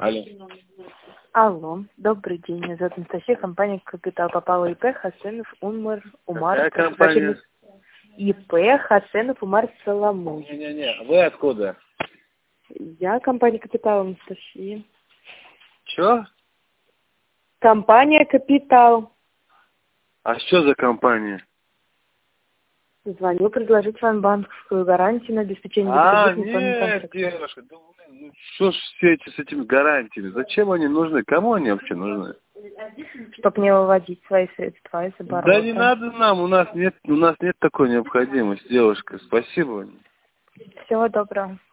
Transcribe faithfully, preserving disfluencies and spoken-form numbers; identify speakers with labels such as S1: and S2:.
S1: Алло.
S2: Алло, добрый день, меня зовут Анастасия, компания «Капитал». Попала ИП Хасенов Умар Умар.
S1: Какая компания?
S2: ИП Хасенов Умар Соломон.
S1: Не-не-не, вы откуда?
S2: Я компания «Капитал», Анастасия.
S1: Чё?
S2: Компания «Капитал».
S1: А что за компания?
S2: Звоню предложить вам банковскую гарантию на обеспечение
S1: А,
S2: депозитных фондов
S1: нет,
S2: контракта.
S1: девушка, да, блин, ну что ж все эти с этими гарантиями? Зачем они нужны? Кому они вообще нужны?
S2: Чтоб не выводить свои средства из оборота.
S1: Да не надо нам, у нас нет, у нас нет такой необходимости, девушка. Спасибо.
S2: Всего доброго.